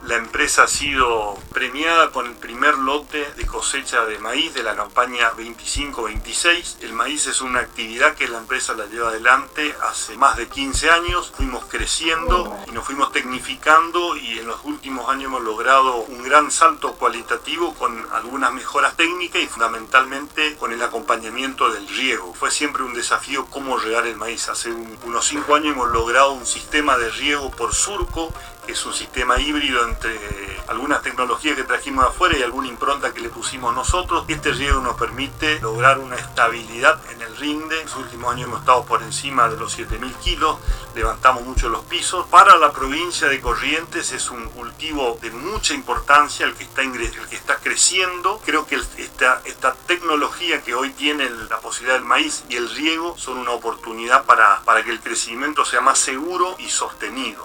La empresa ha sido premiada con el primer lote de cosecha de maíz de la campaña 25-26. El maíz es una actividad que la empresa la lleva adelante hace más de 15 años. Fuimos creciendo y nos fuimos tecnificando y en los últimos años hemos logrado un gran salto cualitativo con algunas mejoras técnicas y fundamentalmente con el acompañamiento del riego. Fue siempre un desafío cómo regar el maíz. Hace unos 5 años hemos logrado un sistema de riego por surco, que es un sistema híbrido entre algunas tecnologías que trajimos de afuera y alguna impronta que le pusimos nosotros. Este riego nos permite lograr una estabilidad en el rinde. En los últimos años hemos estado por encima de los 7.000 kilos, levantamos mucho los pisos. Para la provincia de Corrientes es un cultivo de mucha importancia el que está creciendo. Creo que esta tecnología que hoy tiene la posibilidad del maíz y el riego son una oportunidad para que el crecimiento sea más seguro y sostenido.